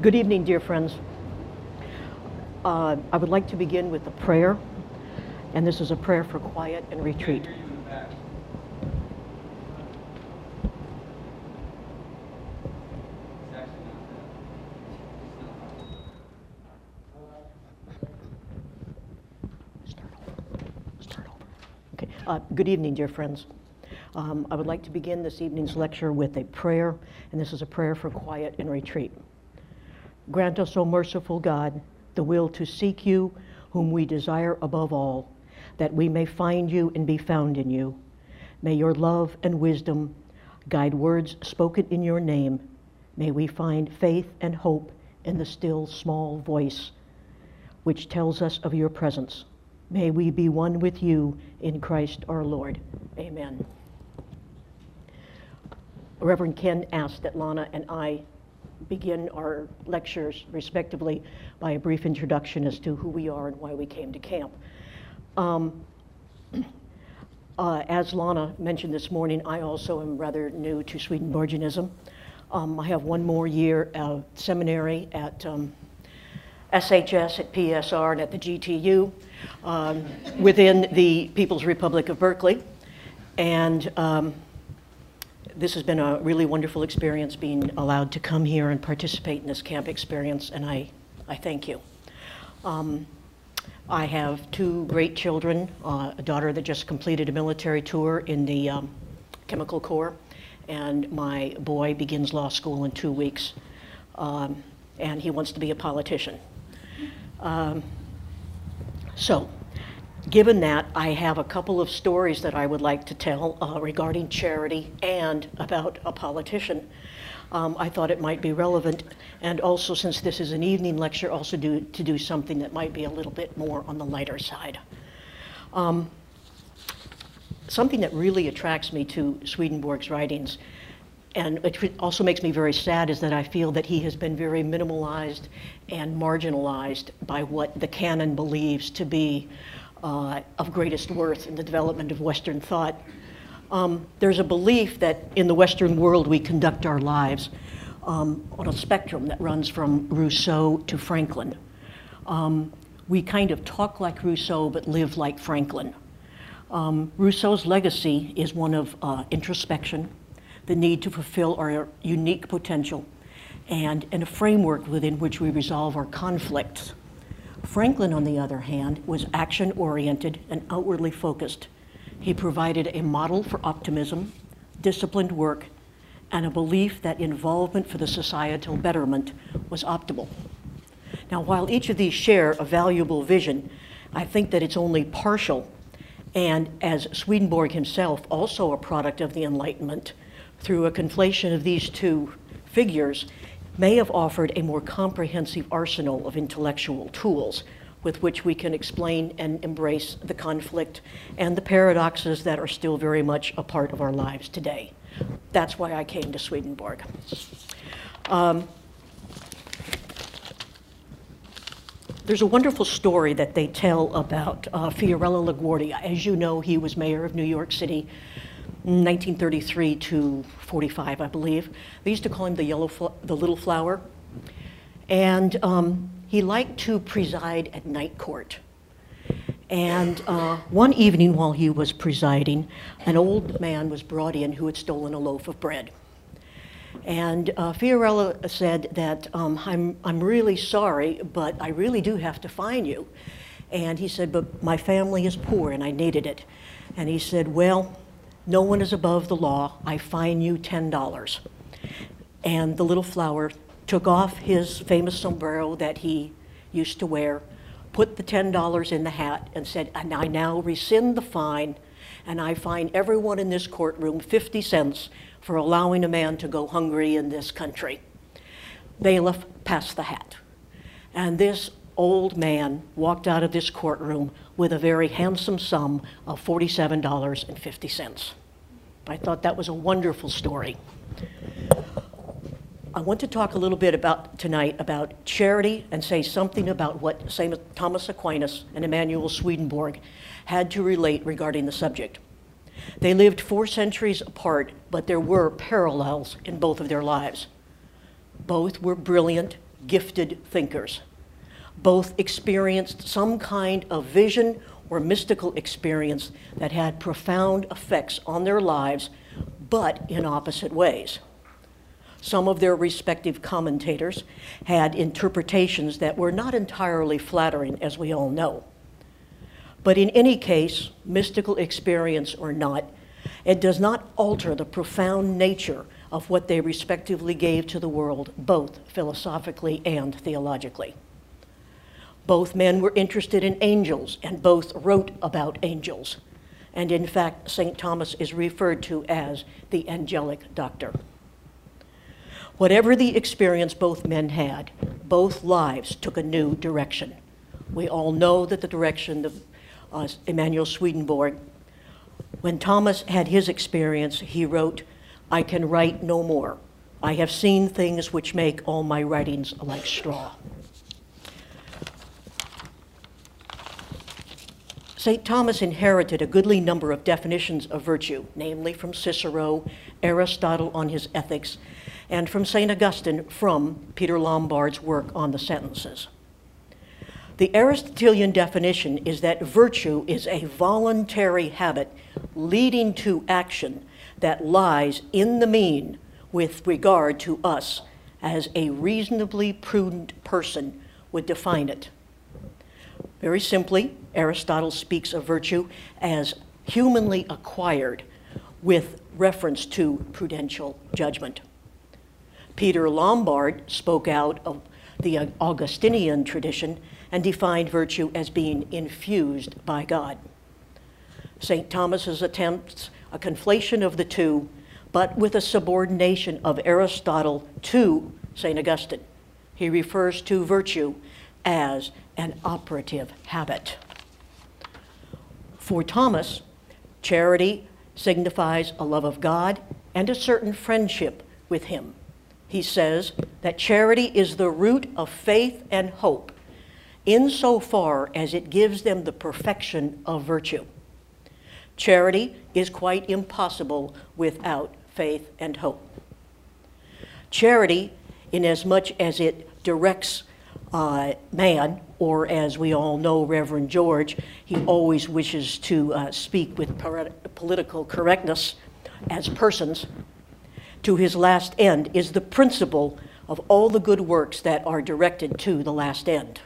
Good evening, dear friends. I would like to begin with a prayer, and this is a prayer for quiet and retreat. Okay. Good evening, dear friends. I would like to begin this evening's lecture with a prayer, and this is a prayer for quiet and retreat. Grant us, O merciful God, the will to seek you, whom we desire above all, that we may find you and be found in you. May your love and wisdom guide words spoken in your name. May we find faith and hope in the still small voice which tells us of your presence. May we be one with you in Christ our Lord. Amen. Reverend Ken asked that Lana and I begin our lectures respectively by a brief introduction as to who we are and why we came to camp. As Lana mentioned this morning, I also am rather new to Swedenborgianism. I have one more year of seminary at SHS, at PSR, and at the GTU within the People's Republic of Berkeley. And this has been a really wonderful experience being allowed to come here and participate in this camp experience, and I thank you. I have two great children, a daughter that just completed a military tour in the Chemical Corps, and my boy begins law school in 2 weeks, and he wants to be a politician. So, given that, I have a couple of stories that I would like to tell regarding charity and about a politician. I thought it might be relevant, and also, since this is an evening lecture, also to do something that might be a little bit more on the lighter side. Something that really attracts me to Swedenborg's writings, and it also makes me very sad, is that I feel that he has been very minimalized and marginalized by what the canon believes to be of greatest worth in the development of Western thought. There's a belief that in the Western world we conduct our lives on a spectrum that runs from Rousseau to Franklin. We kind of talk like Rousseau but live like Franklin. Rousseau's legacy is one of introspection, the need to fulfill our unique potential, and in a framework within which we resolve our conflicts. Franklin, on the other hand, was action-oriented and outwardly focused. He provided a model for optimism, disciplined work, and a belief that involvement for the societal betterment was optimal. Now, while each of these share a valuable vision, I think that it's only partial, and as Swedenborg himself, also a product of the Enlightenment, through a conflation of these two figures, may have offered a more comprehensive arsenal of intellectual tools with which we can explain and embrace the conflict and the paradoxes that are still very much a part of our lives today. That's why I came to Swedenborg. There's a wonderful story that they tell about Fiorello LaGuardia. As you know, he was mayor of New York City 1933 to 45, I believe. They used to call him the Little Flower. And he liked to preside at night court. And one evening while he was presiding, an old man was brought in who had stolen a loaf of bread. And Fiorello said that, I'm really sorry, but I really do have to fine you. And he said, but my family is poor and I needed it. And he said, well, no one is above the law. I fine you $10. And the Little Flower took off his famous sombrero that he used to wear, put the $10 in the hat, and said, and I now rescind the fine, and I fine everyone in this courtroom 50 cents for allowing a man to go hungry in this country. Bailiff passed the hat. And this old man walked out of this courtroom with a very handsome sum of $47.50. I thought that was a wonderful story. I want to talk a little bit tonight about charity and say something about what St. Thomas Aquinas and Emanuel Swedenborg had to relate regarding the subject. They lived 4 centuries apart, but there were parallels in both of their lives. Both were brilliant, gifted thinkers. Both experienced some kind of vision or mystical experience that had profound effects on their lives, but in opposite ways. Some of their respective commentators had interpretations that were not entirely flattering, as we all know. But in any case, mystical experience or not, it does not alter the profound nature of what they respectively gave to the world, both philosophically and theologically. Both men were interested in angels, and both wrote about angels. And in fact, St. Thomas is referred to as the angelic doctor. Whatever the experience both men had, both lives took a new direction. We all know that the direction of Emanuel Swedenborg, when Thomas had his experience, he wrote, "I can write no more. I have seen things which make all my writings like straw." St. Thomas inherited a goodly number of definitions of virtue, namely from Cicero, Aristotle on his ethics, and from St. Augustine from Peter Lombard's work on the sentences. The Aristotelian definition is that virtue is a voluntary habit leading to action that lies in the mean with regard to us as a reasonably prudent person would define it. Very simply, Aristotle speaks of virtue as humanly acquired with reference to prudential judgment. Peter Lombard spoke out of the Augustinian tradition and defined virtue as being infused by God. St. Thomas's attempts a conflation of the two, but with a subordination of Aristotle to St. Augustine. He refers to virtue as an operative habit. For Thomas, charity signifies a love of God and a certain friendship with him. He says that charity is the root of faith and hope, insofar as it gives them the perfection of virtue. Charity is quite impossible without faith and hope. Charity, inasmuch as it directs man, or as we all know, Reverend George, he always wishes to speak with political correctness as persons, to his last end, is the principle of all the good works that are directed to the last end.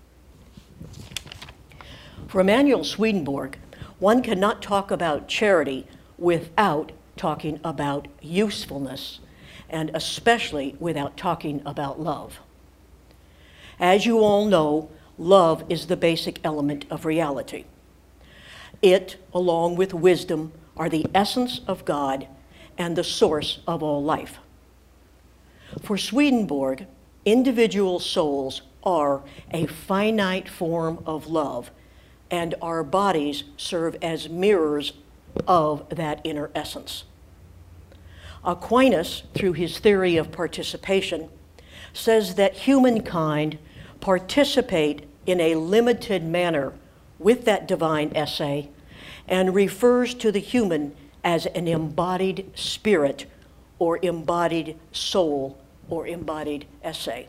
For Emanuel Swedenborg, one cannot talk about charity without talking about usefulness, and especially without talking about love. As you all know, love is the basic element of reality. It, along with wisdom, are the essence of God and the source of all life. For Swedenborg, individual souls are a finite form of love, and our bodies serve as mirrors of that inner essence. Aquinas, through his theory of participation, says that humankind participate in a limited manner with that divine esse and refers to the human as an embodied spirit or embodied soul or embodied esse.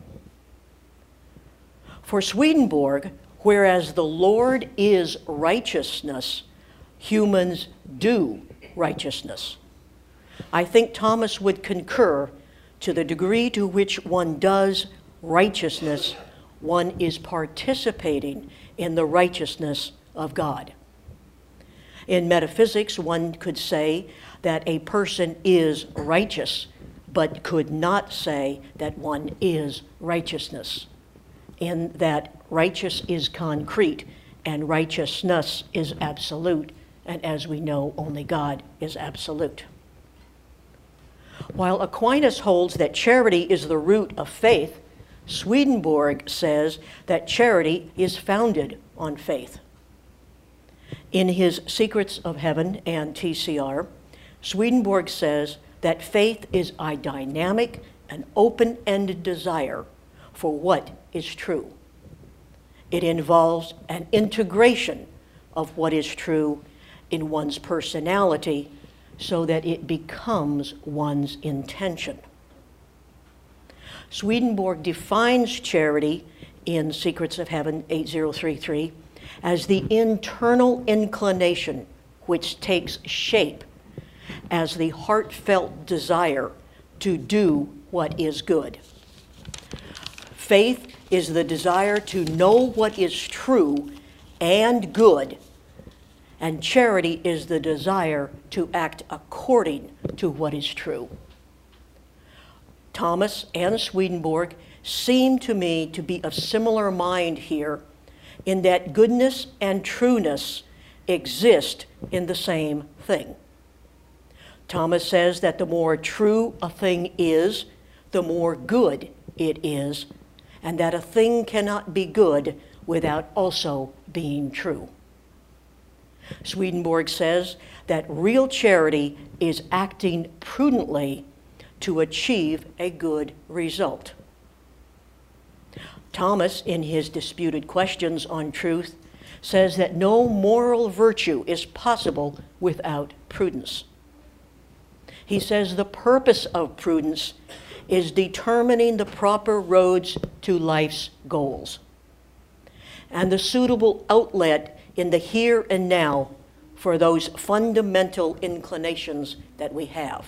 For Swedenborg, whereas the Lord is righteousness, humans do righteousness. I think Thomas would concur to the degree to which one does righteousness, one is participating in the righteousness of God. In metaphysics, one could say that a person is righteous, but could not say that one is righteousness, in that righteous is concrete and righteousness is absolute, and as we know, only God is absolute. While Aquinas holds that charity is the root of faith, Swedenborg says that charity is founded on faith. In his Secrets of Heaven and TCR, Swedenborg says that faith is a dynamic and open-ended desire for what is true. It involves an integration of what is true in one's personality so that it becomes one's intention. Swedenborg defines charity in Secrets of Heaven 8033 as the internal inclination which takes shape as the heartfelt desire to do what is good. Faith is the desire to know what is true and good, and charity is the desire to act according to what is true. Thomas and Swedenborg seem to me to be of similar mind here, in that goodness and trueness exist in the same thing. Thomas says that the more true a thing is, the more good it is, and that a thing cannot be good without also being true. Swedenborg says that real charity is acting prudently to achieve a good result. Thomas, in his Disputed Questions on Truth, says that no moral virtue is possible without prudence. He says the purpose of prudence is determining the proper roads to life's goals and the suitable outlet in the here and now for those fundamental inclinations that we have.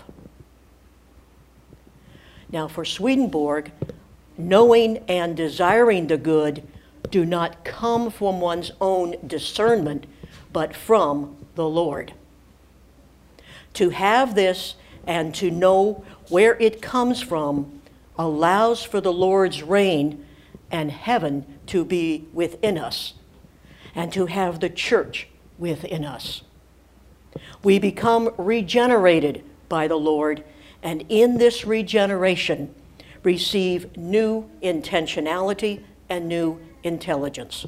Now, for Swedenborg, knowing and desiring the good do not come from one's own discernment, but from the Lord. To have this and to know where it comes from allows for the Lord's reign and heaven to be within us, and to have the church within us. We become regenerated by the Lord, and in this regeneration receive new intentionality and new intelligence.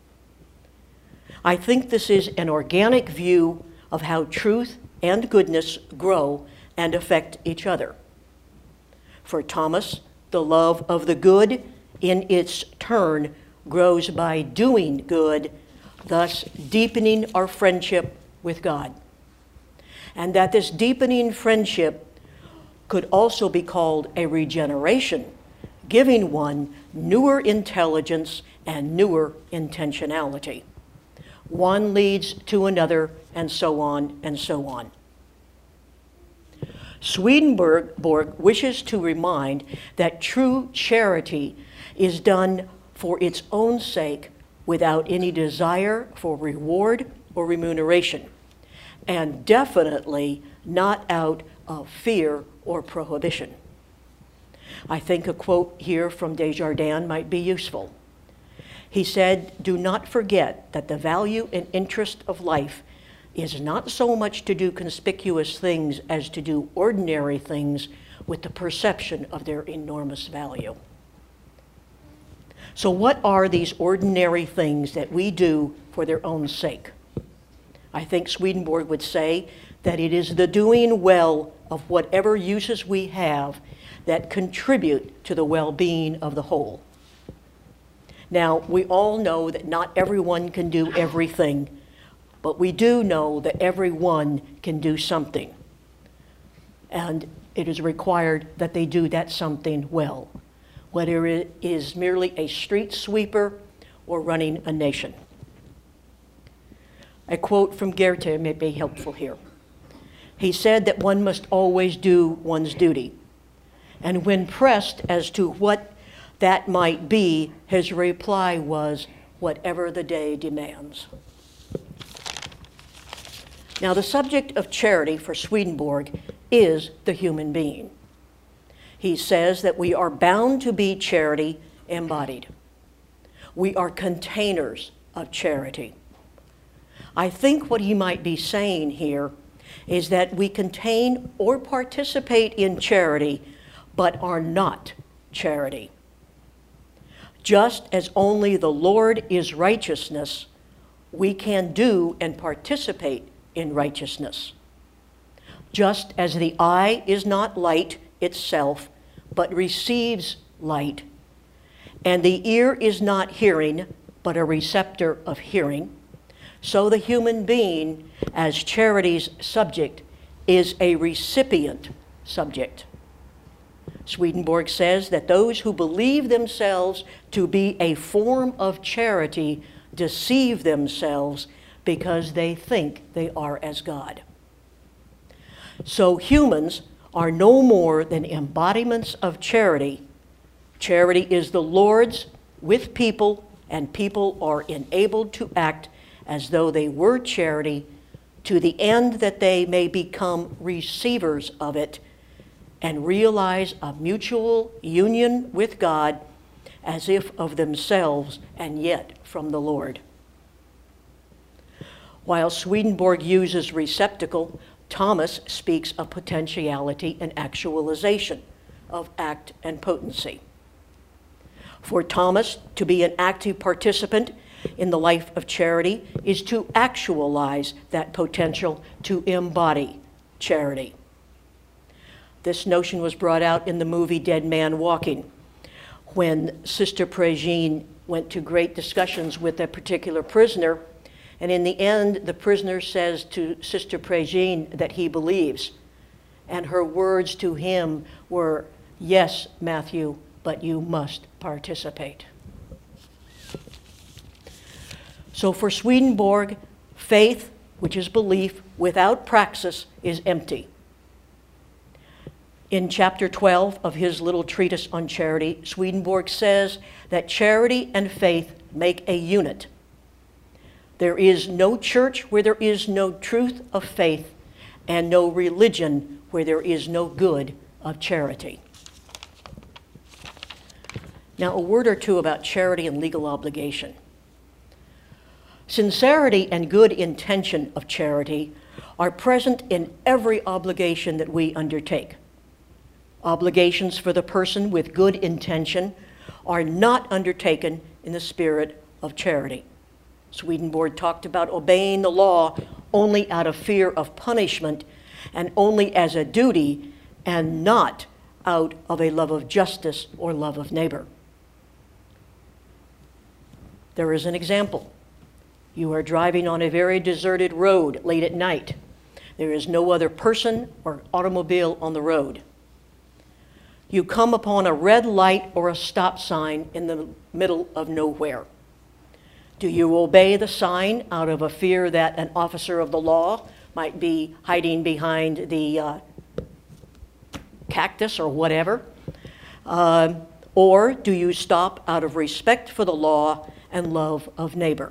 I think this is an organic view of how truth and goodness grow and affect each other. For Thomas, the love of the good in its turn grows by doing good, thus deepening our friendship with God. And that this deepening friendship could also be called a regeneration, giving one newer intelligence and newer intentionality. One leads to another, and so on and so on. Swedenborg wishes to remind that true charity is done for its own sake without any desire for reward or remuneration, and definitely not out of fear or prohibition. I think a quote here from Desjardins might be useful. He said, "Do not forget that the value and interest of life is not so much to do conspicuous things as to do ordinary things with the perception of their enormous value." So what are these ordinary things that we do for their own sake? I think Swedenborg would say that it is the doing well of whatever uses we have that contribute to the well-being of the whole. Now, we all know that not everyone can do everything, but we do know that everyone can do something. And it is required that they do that something well, whether it is merely a street sweeper or running a nation. A quote from Goethe may be helpful here. He said that one must always do one's duty. And when pressed as to what that might be, his reply was, "Whatever the day demands." Now, the subject of charity for Swedenborg is the human being. He says that we are bound to be charity embodied. We are containers of charity. I think what he might be saying here is that we contain or participate in charity, but are not charity. Just as only the Lord is righteousness, we can do and participate in righteousness. Just as the eye is not light itself, but receives light, and the ear is not hearing, but a receptor of hearing, so the human being, as charity's subject, is a recipient subject. Swedenborg says that those who believe themselves to be a form of charity deceive themselves because they think they are as God. So humans are no more than embodiments of charity. Charity is the Lord's with people, and people are enabled to act as though they were charity to the end that they may become receivers of it and realize a mutual union with God as if of themselves and yet from the Lord. While Swedenborg uses receptacle, Thomas speaks of potentiality and actualization, of act and potency. For Thomas, to be an active participant in the life of charity is to actualize that potential to embody charity. This notion was brought out in the movie Dead Man Walking, when Sister Préjean went to great discussions with a particular prisoner, and in the end, the prisoner says to Sister Préjean that he believes, and her words to him were, "Yes, Matthew, but you must participate." So for Swedenborg, faith, which is belief, without praxis is empty. In chapter 12 of his little treatise on charity, Swedenborg says that charity and faith make a unit. There is no church where there is no truth of faith, and no religion where there is no good of charity. Now, a word or two about charity and legal obligation. Sincerity and good intention of charity are present in every obligation that we undertake. Obligations for the person with good intention are not undertaken in the spirit of charity. Swedenborg talked about obeying the law only out of fear of punishment and only as a duty and not out of a love of justice or love of neighbor. There is an example. You are driving on a very deserted road late at night. There is no other person or automobile on the road. You come upon a red light or a stop sign in the middle of nowhere. Do you obey the sign out of a fear that an officer of the law might be hiding behind the cactus or whatever? Or do you stop out of respect for the law and love of neighbor?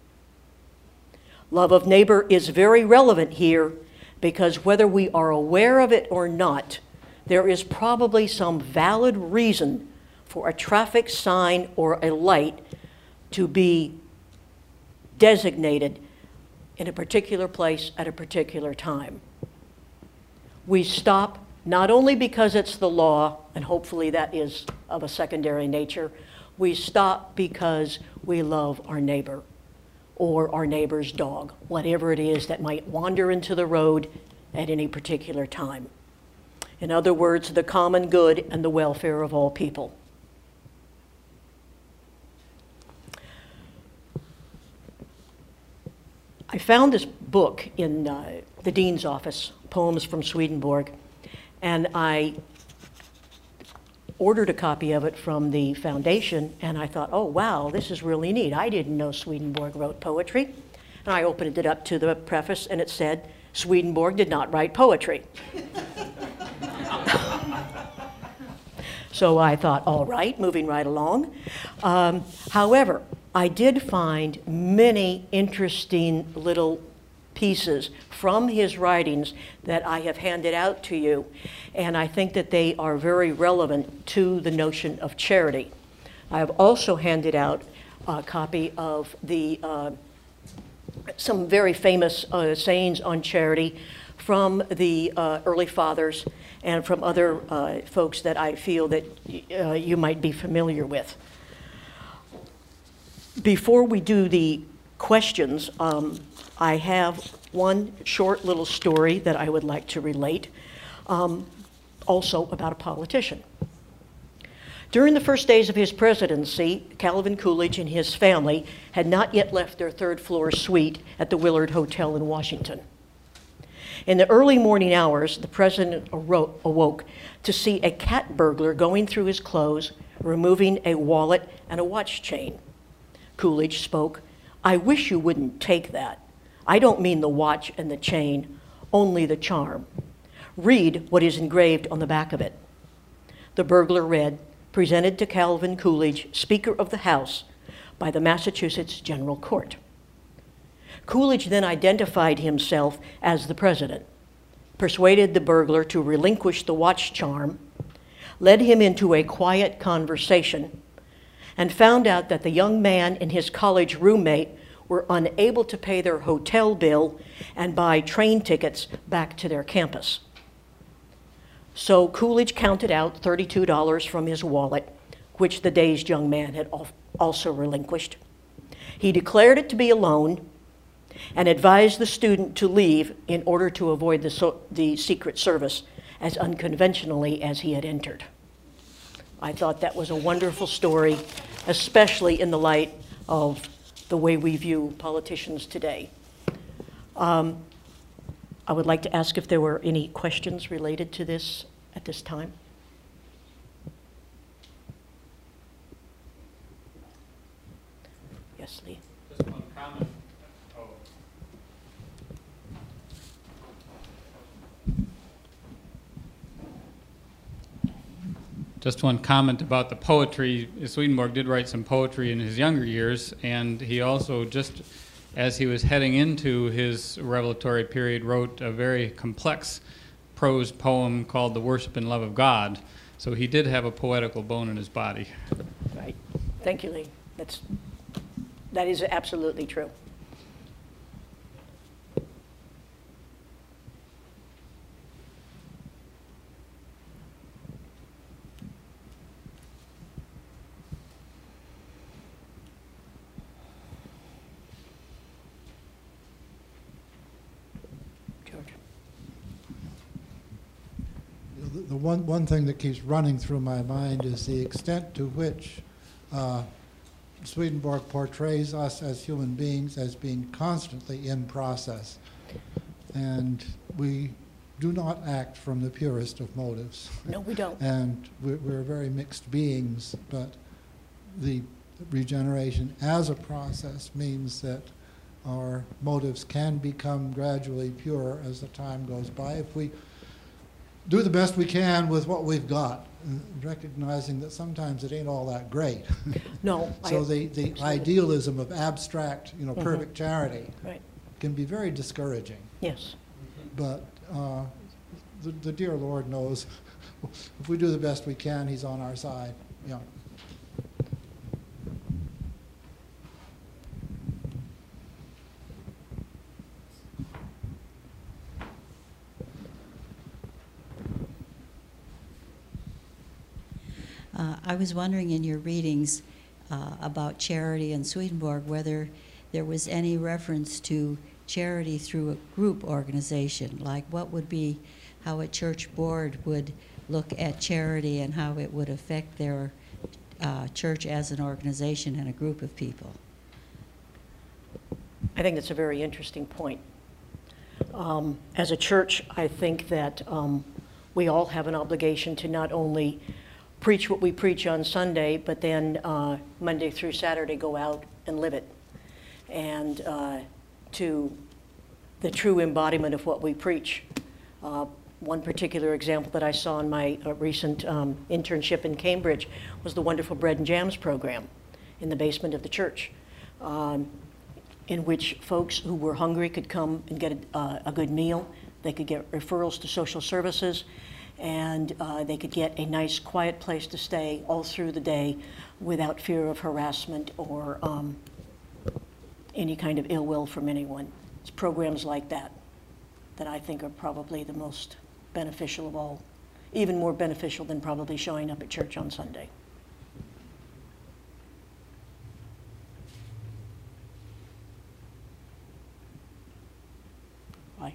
Love of neighbor is very relevant here because whether we are aware of it or not, there is probably some valid reason for a traffic sign or a light to be designated in a particular place at a particular time. We stop not only because it's the law, and hopefully that is of a secondary nature, we stop because we love our neighbor or our neighbor's dog, whatever it is that might wander into the road at any particular time. In other words, the common good and the welfare of all people. I found this book in the dean's office, Poems from Swedenborg, and I ordered a copy of it from the foundation, and I thought, oh wow, this is really neat. I didn't know Swedenborg wrote poetry. And I opened it up to the preface, and it said, Swedenborg did not write poetry. So I thought, all right, moving right along. However, I did find many interesting little pieces from his writings that I have handed out to you, and I think that they are very relevant to the notion of charity. I have also handed out a copy of the some very famous sayings on charity from the early fathers and from other folks that I feel that you might be familiar with. Before we do the questions, I have one short little story that I would like to relate, also about a politician. During the first days of his presidency, Calvin Coolidge and his family had not yet left their third-floor suite at the Willard Hotel in Washington. In the early morning hours, the president awoke to see a cat burglar going through his clothes, removing a wallet and a watch chain. Coolidge spoke, "I wish you wouldn't take that. I don't mean the watch and the chain, only the charm. Read what is engraved on the back of it." The burglar read, "Presented to Calvin Coolidge, Speaker of the House, by the Massachusetts General Court." Coolidge then identified himself as the president, persuaded the burglar to relinquish the watch charm, led him into a quiet conversation, and found out that the young man and his college roommate were unable to pay their hotel bill and buy train tickets back to their campus. So Coolidge counted out $32 from his wallet, which the dazed young man had also relinquished. He declared it to be a loan and advised the student to leave in order to avoid the Secret Service as unconventionally as he had entered. I thought that was a wonderful story, especially in the light of the way we view politicians today. I would like to ask if there were any questions related to this at this time. Yes, Lee. Just one comment. Just one comment about the poetry. Swedenborg did write some poetry in his younger years, and he also, just as he was heading into his revelatory period, wrote a very complex prose poem called The Worship and Love of God. So he did have a poetical bone in his body. Right. Thank you, Lee. That is absolutely true. The one thing that keeps running through my mind is the extent to which Swedenborg portrays us as human beings as being constantly in process. And we do not act from the purest of motives. No, we don't. And we're very mixed beings, but the regeneration as a process means that our motives can become gradually pure as the time goes by if we do the best we can with what we've got, recognizing that sometimes it ain't all that great. No. So the idealism of abstract, perfect charity can be very discouraging. Yes. But the dear Lord knows if we do the best we can, He's on our side. Yeah. I was wondering in your readings about charity in Swedenborg whether there was any reference to charity through a group organization, like what would be how a church board would look at charity and how it would affect their church as an organization and a group of people. I think that's a very interesting point. As a church, I think that we all have an obligation to not only preach what we preach on Sunday, but then Monday through Saturday go out and live it. And to the true embodiment of what we preach. One particular example that I saw in my recent internship in Cambridge was the wonderful Bread and Jams program in the basement of the church, in which folks who were hungry could come and get a good meal. They could get referrals to social services, and they could get a nice quiet place to stay all through the day without fear of harassment or any kind of ill will from anyone. It's programs like that that I think are probably the most beneficial of all, even more beneficial than probably showing up at church on Sunday. Why?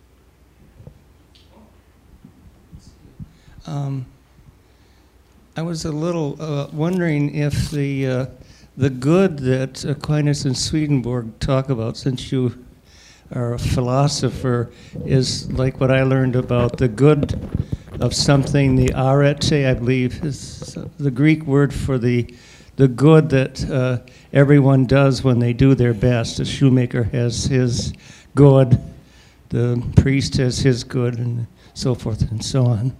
I was a little wondering if the good that Aquinas and Swedenborg talk about, since you or a philosopher is like what I learned about the good of something, the arete, I believe, is the Greek word for the good that everyone does when they do their best. A shoemaker has his good, the priest has his good, and so forth and so on.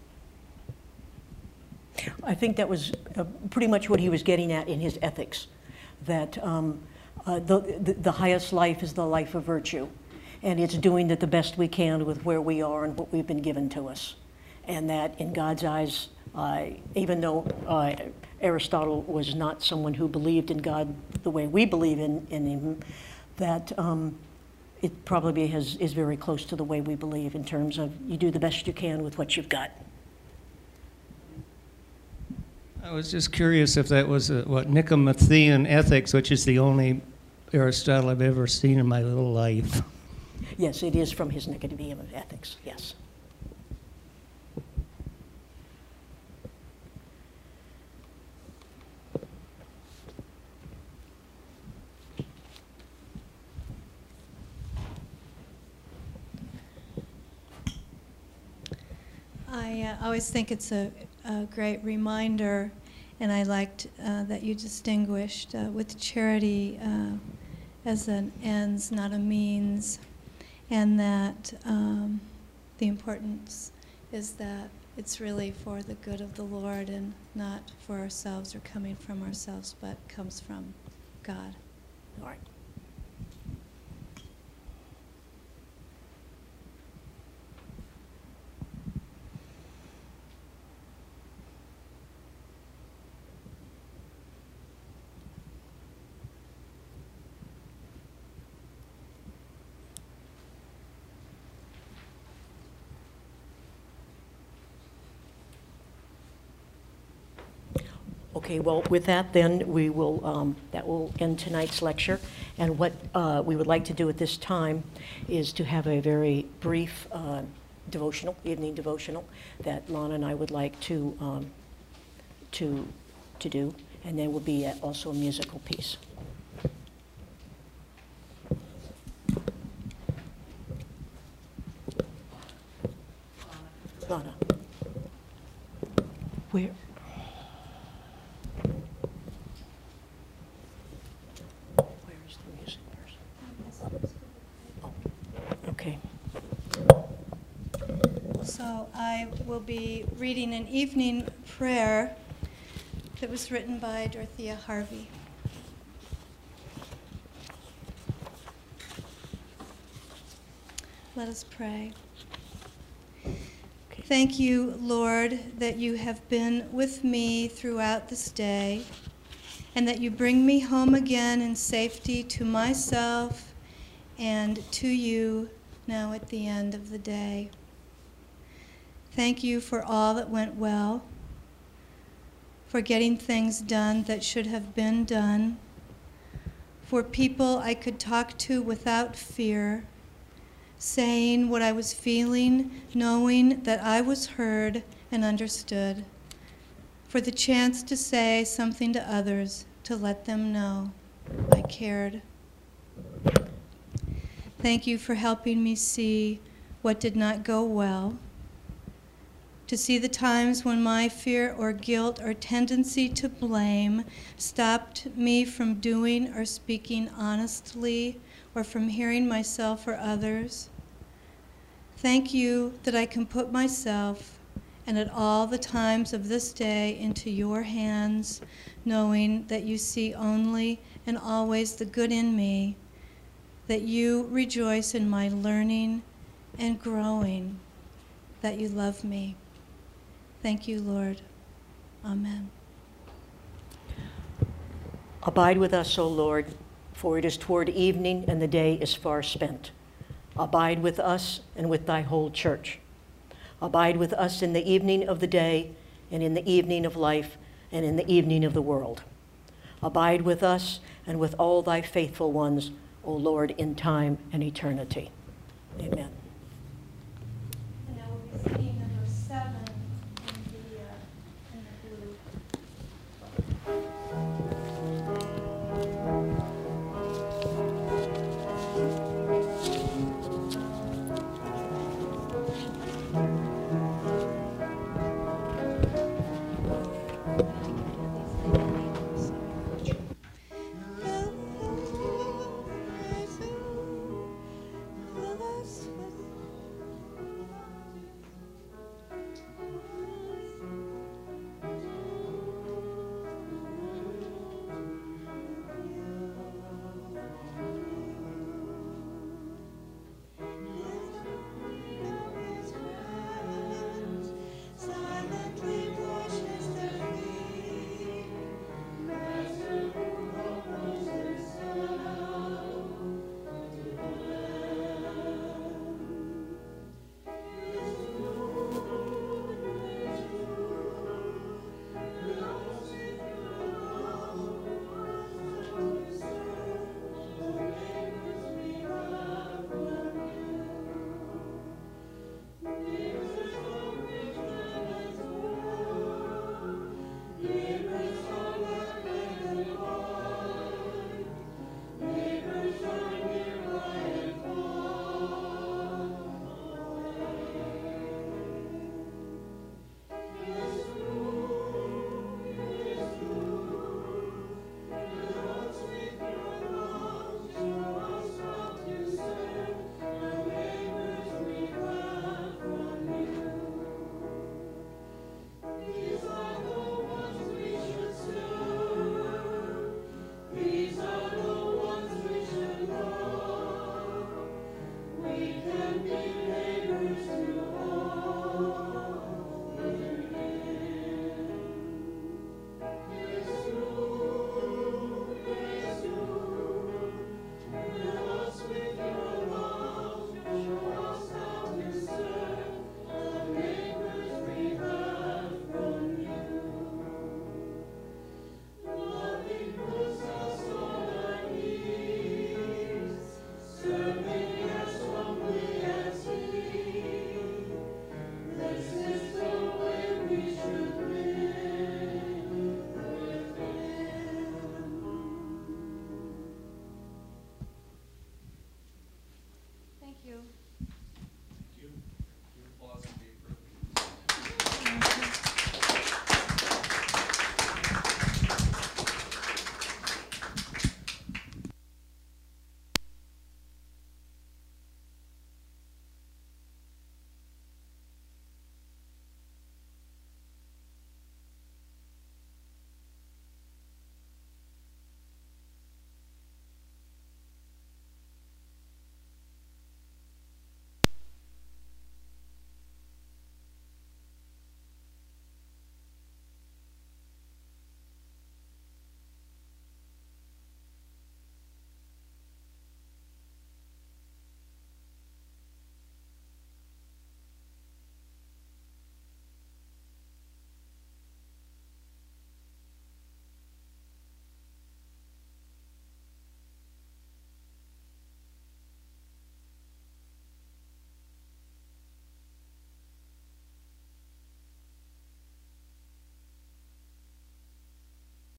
I think that was pretty much what he was getting at in his ethics, that the highest life is the life of virtue, and it's doing it the best we can with where we are and what we've been given to us. And that in God's eyes, even though Aristotle was not someone who believed in God the way we believe in him, that it probably is very close to the way we believe in terms of you do the best you can with what you've got. I was just curious if that was Nicomachean ethics, which is the only Aristotle I've ever seen in my little life. Yes, it is from his Nicomachean ethics, yes. I always think it's a great reminder, and I liked that you distinguished with charity as an ends, not a means, and that the importance is that it's really for the good of the Lord and not for ourselves or coming from ourselves, but comes from God. All right. Okay, well, with that, then we will, that will end tonight's lecture. And what we would like to do at this time is to have a very brief devotional, evening devotional, that Lana and I would like to do, and then will be also a musical piece. Lana, where? Okay. So I will be reading an evening prayer that was written by Dorothea Harvey. Let us pray. Thank you, Lord, that you have been with me throughout this day, and that you bring me home again in safety to myself and to you now at the end of the day. Thank you for all that went well, for getting things done that should have been done, for people I could talk to without fear, saying what I was feeling, knowing that I was heard and understood, for the chance to say something to others, to let them know I cared. Thank you for helping me see what did not go well, to see the times when my fear or guilt or tendency to blame stopped me from doing or speaking honestly or from hearing myself or others. Thank you that I can put myself and at all the times of this day into your hands, knowing that you see only and always the good in me, that you rejoice in my learning and growing, that you love me. Thank you, Lord. Amen. Abide with us, O Lord, for it is toward evening and the day is far spent. Abide with us and with thy whole church. Abide with us in the evening of the day and in the evening of life and in the evening of the world. Abide with us and with all thy faithful ones, O Lord, in time and eternity. Amen. And now we'll be singing number 7 in the blue. Amen.